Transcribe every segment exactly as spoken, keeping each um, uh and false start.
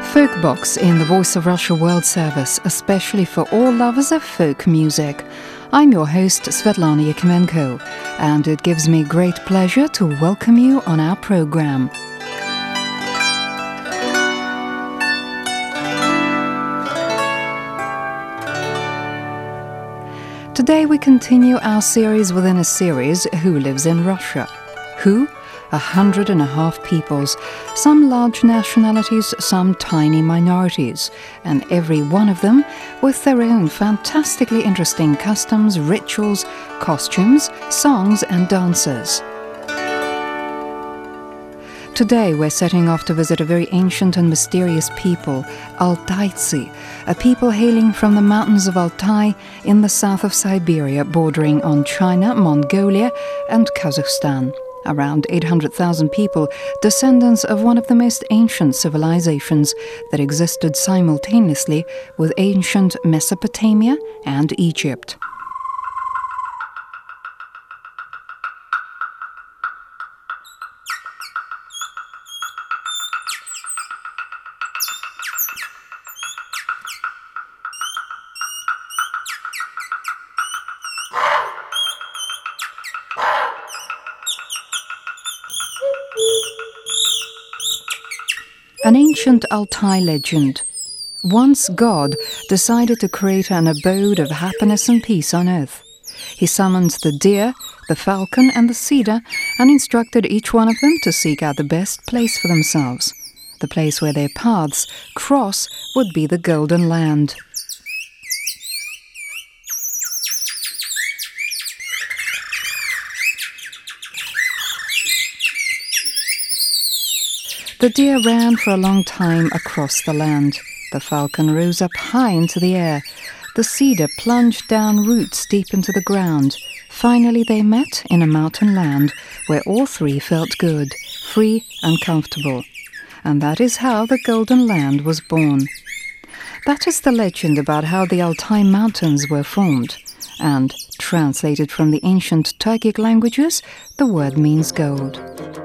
Folkbox in the Voice of Russia World Service, especially for all lovers of folk music. I'm your host, Svetlana Yakimenko, and it gives me great pleasure to welcome you on our program. Today we continue our series within a series, Who Lives in Russia? Who? A hundred and a half peoples, some large nationalities, some tiny minorities, and every one of them with their own fantastically interesting customs, rituals, costumes, songs and dances. Today we're setting off to visit a very ancient and mysterious people, Altaiцы, a people hailing from the mountains of Altai in the south of Siberia, bordering on China, Mongolia and Kazakhstan. Around eight hundred thousand people, descendants of one of the most ancient civilizations that existed simultaneously with ancient Mesopotamia and Egypt. An ancient Altai legend. Once God decided to create an abode of happiness and peace on earth. He summoned the deer, the falcon and the cedar and instructed each one of them to seek out the best place for themselves. The place where their paths cross would be the Golden Land. The deer ran for a long time across the land. The falcon rose up high into the air. The cedar plunged down roots deep into the ground. Finally they met in a mountain land where all three felt good, free and comfortable. And that is how the Golden Land was born. That is the legend about how the Altai Mountains were formed. And, translated from the ancient Turkic languages, the word means gold.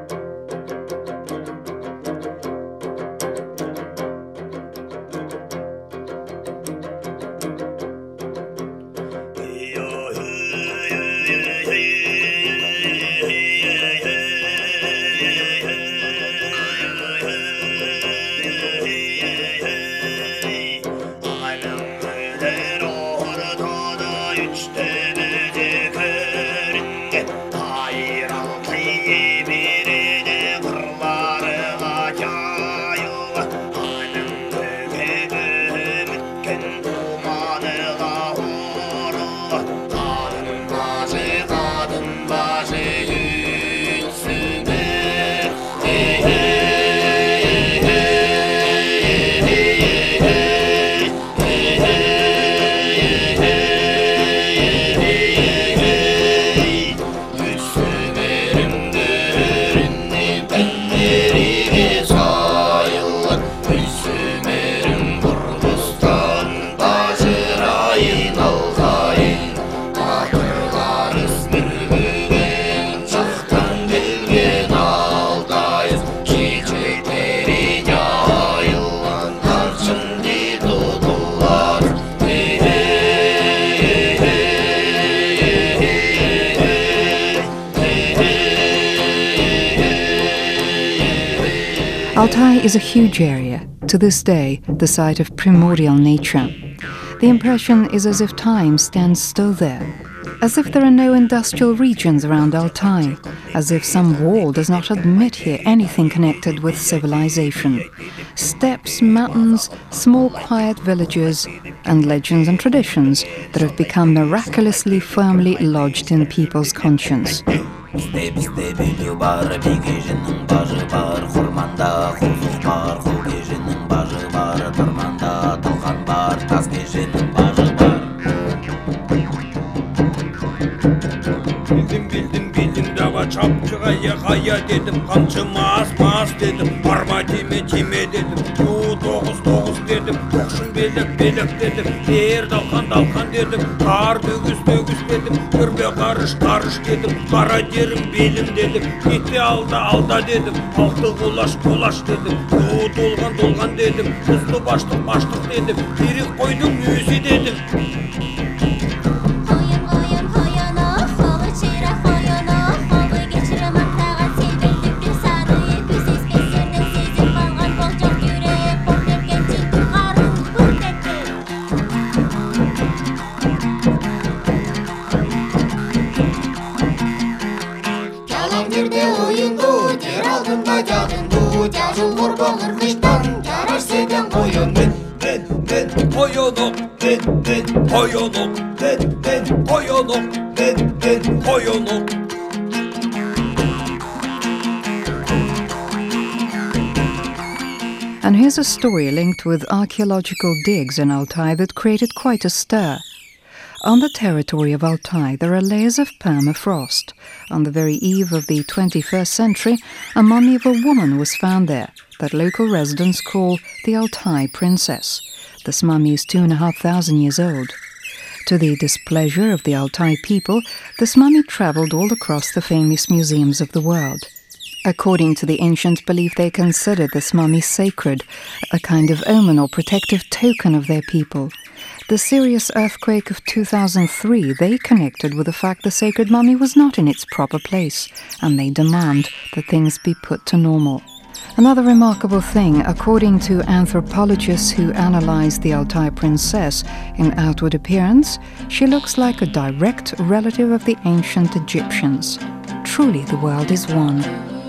Altai is a huge area, to this day the site of primordial nature. The impression is as if time stands still there, as if there are no industrial regions around Altai, as if some wall does not admit here anything connected with civilization. Steppes, mountains, small quiet villages, and legends and traditions that have become miraculously firmly lodged in people's conscience. Bildim bildim bildim dava çapçığa kaya dedim kançıma as mas dedim parma time time dedim yo dokuz dokuz dedim dokşun belek belek dedim, der dalkan dalkan dedim, kar dögüz dögüz dedim, kırbe karış karış dedim, kara derim belim dedim, gitti alda alda dedim, altı kolaş kolaş dedim, doğu dolgan dolgan dedim, hızlı başlık başlık dedim, birik koydum yüzü dedim. Koyonok, ben ben koyonok, ben ben koyonok, ben ben koyonok. And here's a story linked with archaeological digs in Altai that created quite a stir. On the territory of Altai, there are layers of permafrost. On the very eve of the twenty-first century, a mummy of a woman was found there that local residents call the Altai Princess. This mummy is two and a half thousand years old. To the displeasure of the Altai people, this mummy travelled all across the famous museums of the world. According to the ancient belief, they considered this mummy sacred, a kind of omen or protective token of their people. The serious earthquake of two thousand three they connected with the fact the sacred mummy was not in its proper place, and they demand that things be put to normal. Another remarkable thing, according to anthropologists who analyzed the Altai princess in outward appearance, she looks like a direct relative of the ancient Egyptians. Truly, the world is one.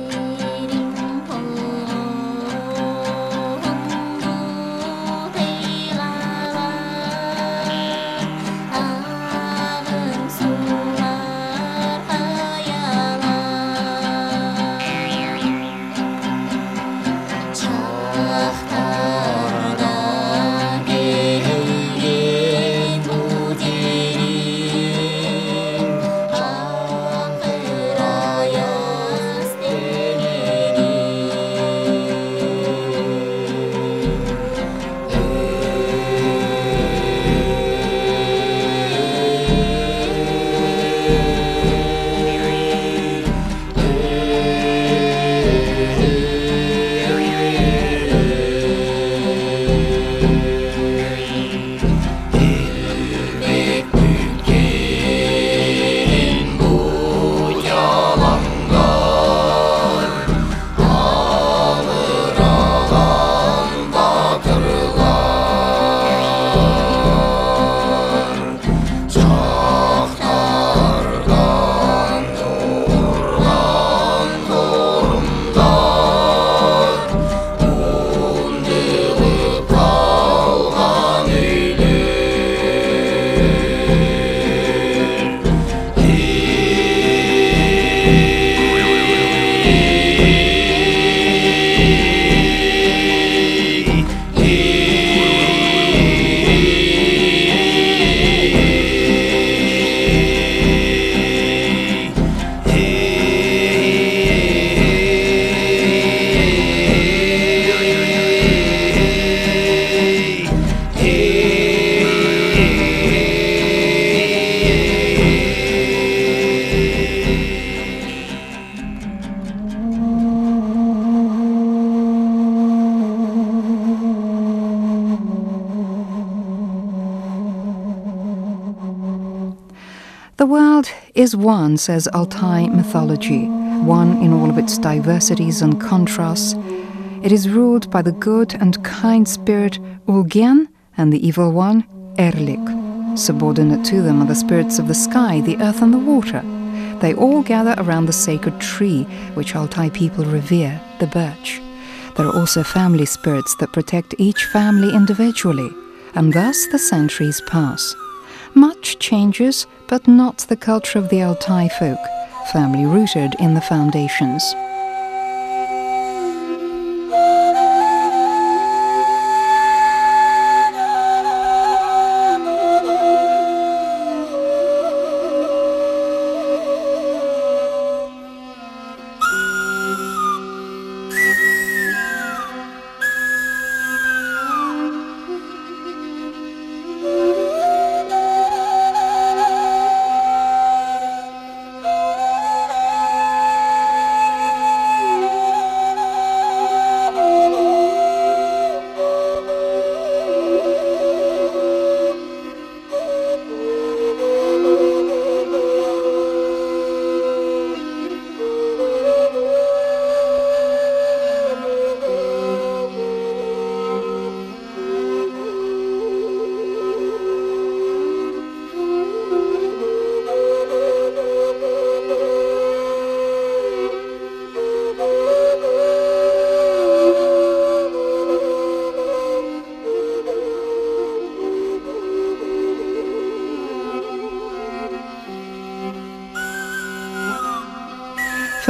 The world is one, says Altai mythology, one in all of its diversities and contrasts. It is ruled by the good and kind spirit Ulgien and the evil one Erlik. Subordinate to them are the spirits of the sky, the earth and the water. They all gather around the sacred tree, which Altai people revere, the birch. There are also family spirits that protect each family individually, and thus the centuries pass. Much changes, but not the culture of the Altai folk, firmly rooted in the foundations.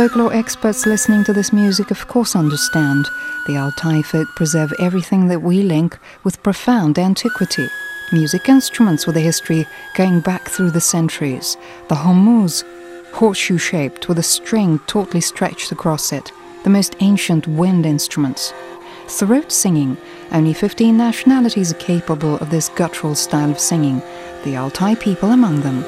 Folklore experts listening to this music of course understand the Altai folk preserve everything that we link with profound antiquity. Music instruments with a history going back through the centuries. The hormuz, horseshoe-shaped with a string tautly stretched across it, the most ancient wind instruments. Throat singing, only fifteen nationalities are capable of this guttural style of singing, the Altai people among them.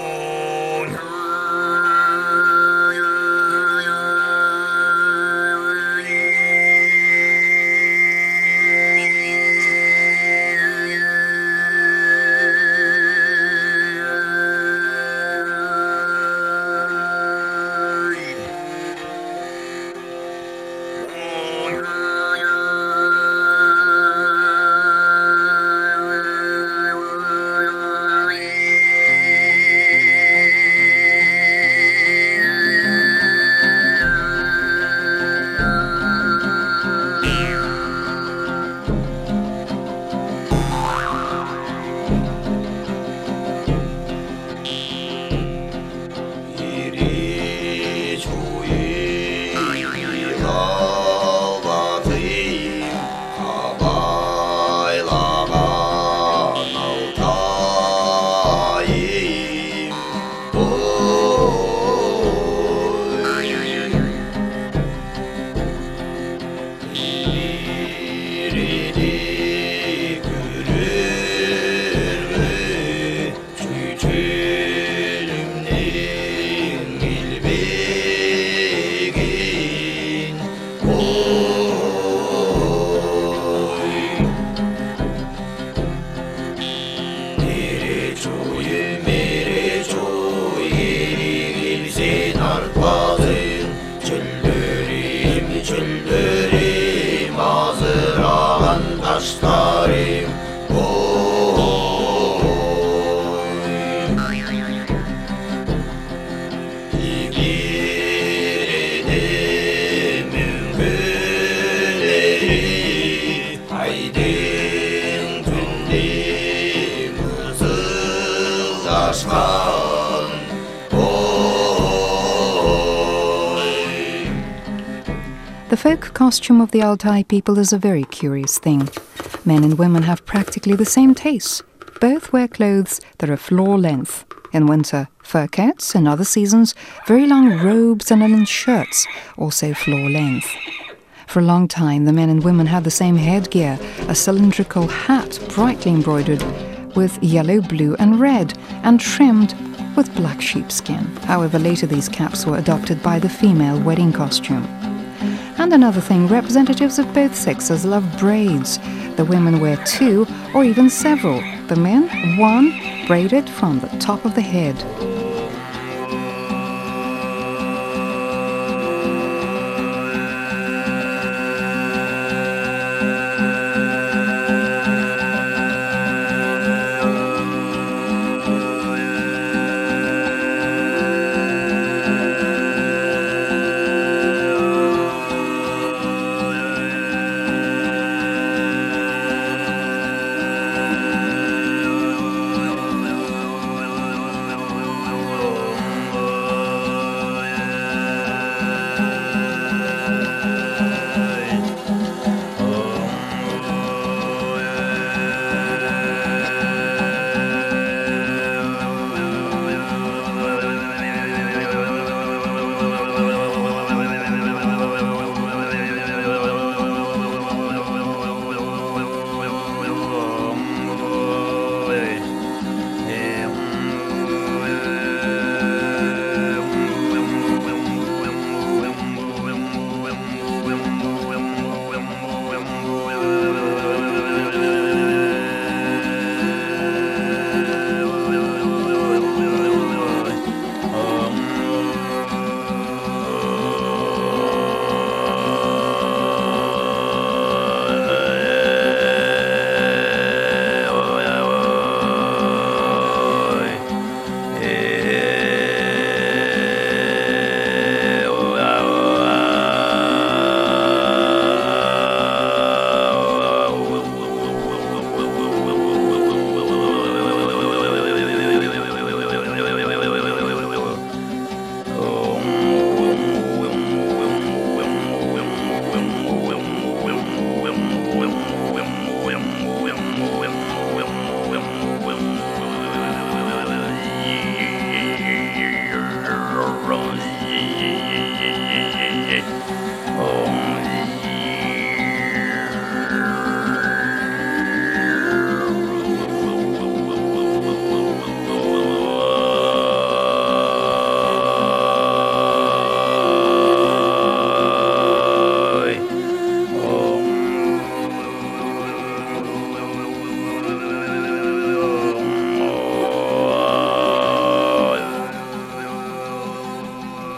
The folk costume of the Altai people is a very curious thing. Men and women have practically the same tastes. Both wear clothes that are floor length. In winter, fur coats. In other seasons, very long robes and linen shirts, also floor length. For a long time, the men and women had the same headgear, a cylindrical hat brightly embroidered with yellow, blue and red, and trimmed with black sheepskin. However, later these caps were adopted by the female wedding costume. And another thing, representatives of both sexes love braids. The women wear two or even several. The men, one, braided from the top of the head.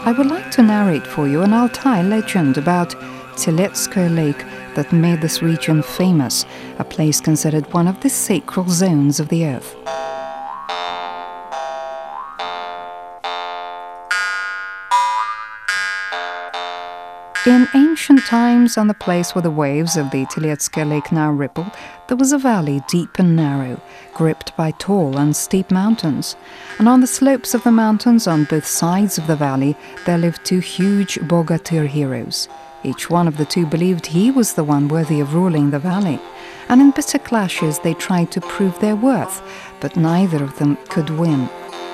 I would like to narrate for you an Altai legend about Tiletskoye Lake that made this region famous, a place considered one of the sacred zones of the earth. In ancient times, on the place where the waves of the Tiletskoye Lake now ripple, there was a valley deep and narrow, gripped by tall and steep mountains. And on the slopes of the mountains, on both sides of the valley, there lived two huge Bogatyr heroes. Each one of the two believed he was the one worthy of ruling the valley. And in bitter clashes, they tried to prove their worth, but neither of them could win.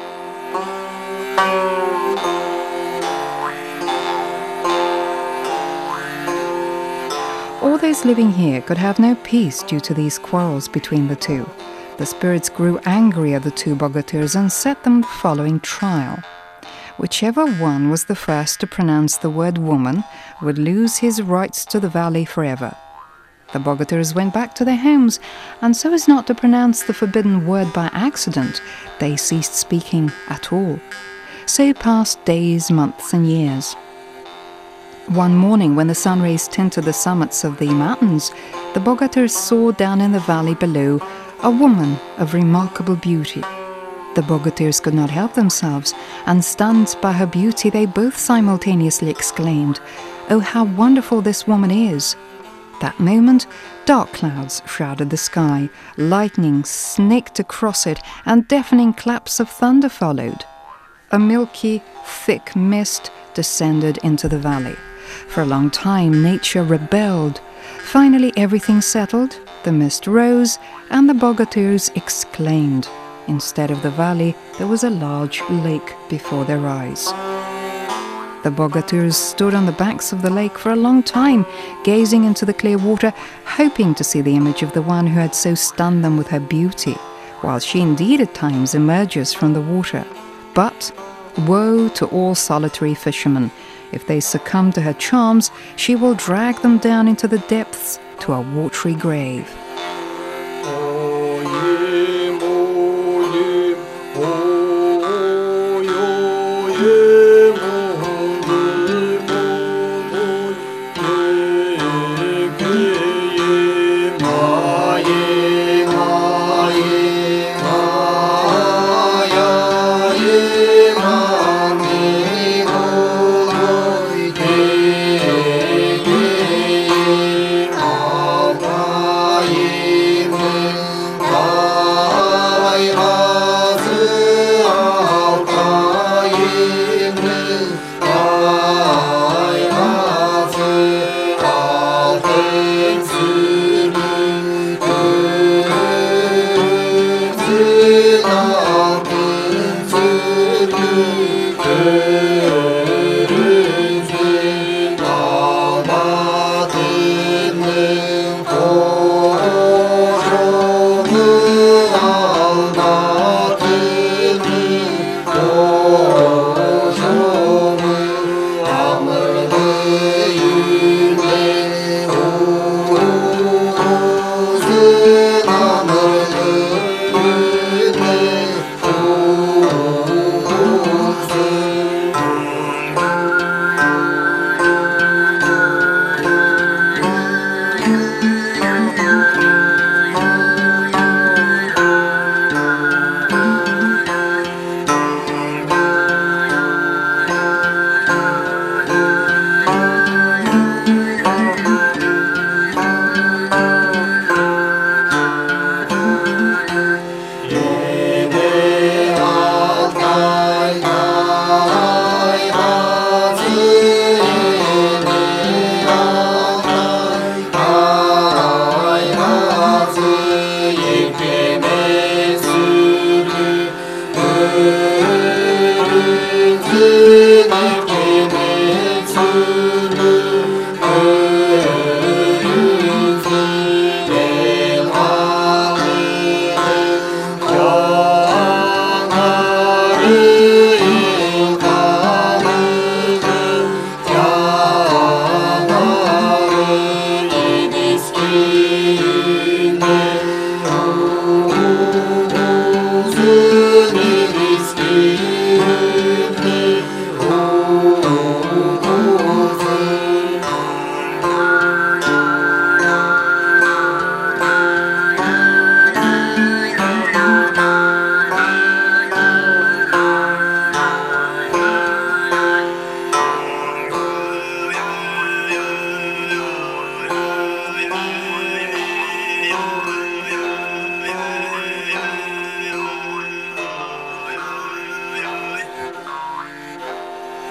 All those living here could have no peace due to these quarrels between the two. The spirits grew angry at the two Bogatyrs and set them the following trial. Whichever one was the first to pronounce the word woman would lose his rights to the valley forever. The Bogatyrs went back to their homes, and so as not to pronounce the forbidden word by accident, they ceased speaking at all. So passed days, months, and years. One morning, when the sun rays tinted the summits of the mountains, the Bogatyrs saw down in the valley below a woman of remarkable beauty. The Bogatyrs could not help themselves, and stunned by her beauty, they both simultaneously exclaimed, "Oh, how wonderful this woman is!" That moment, dark clouds shrouded the sky, lightning snaked across it, and deafening claps of thunder followed. A milky, thick mist descended into the valley. For a long time, nature rebelled. Finally, everything settled, the mist rose, and the Bogatyrs exclaimed. Instead of the valley, there was a large lake before their eyes. The Bogatyrs stood on the banks of the lake for a long time, gazing into the clear water, hoping to see the image of the one who had so stunned them with her beauty, while she indeed at times emerges from the water. But woe to all solitary fishermen. If they succumb to her charms, she will drag them down into the depths to a watery grave.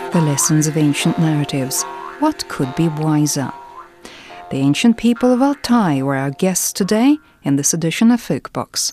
The lessons of ancient narratives. What could be wiser? The ancient people of Altai were our guests today in this edition of Folkbox.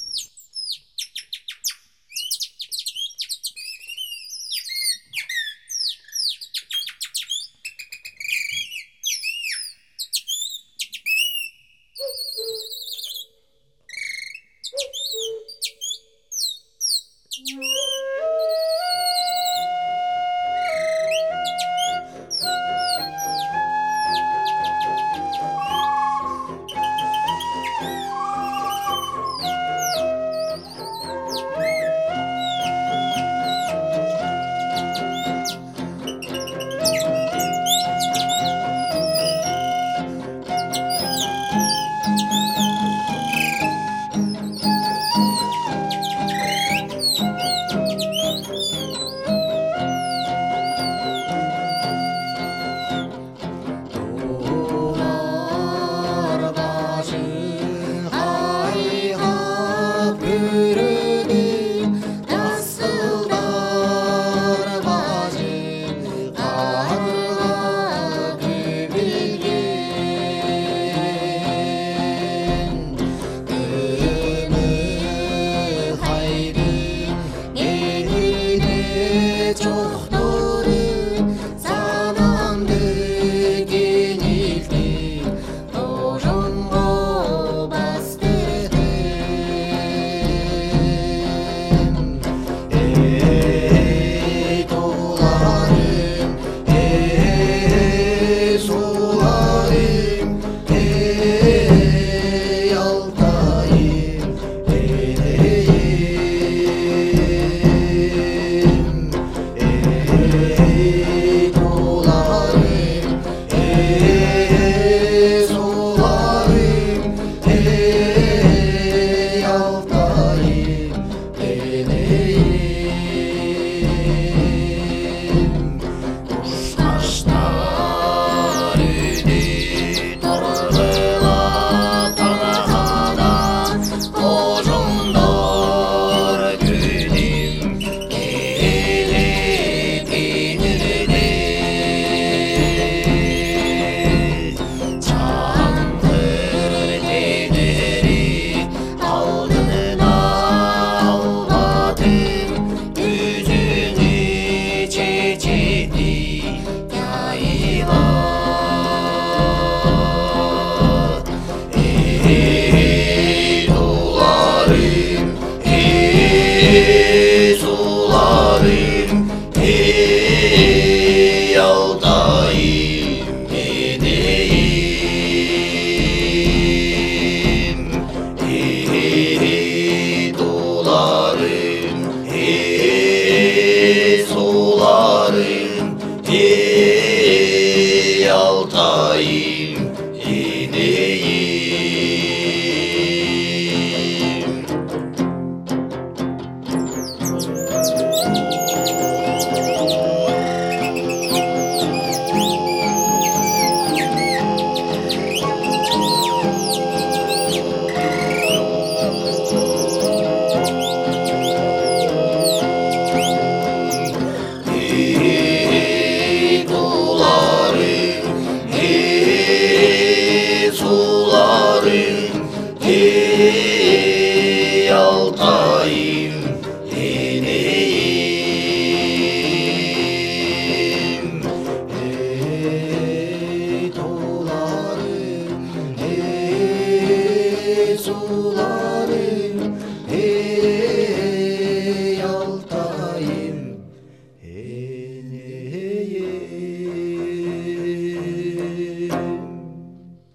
sularım, hey.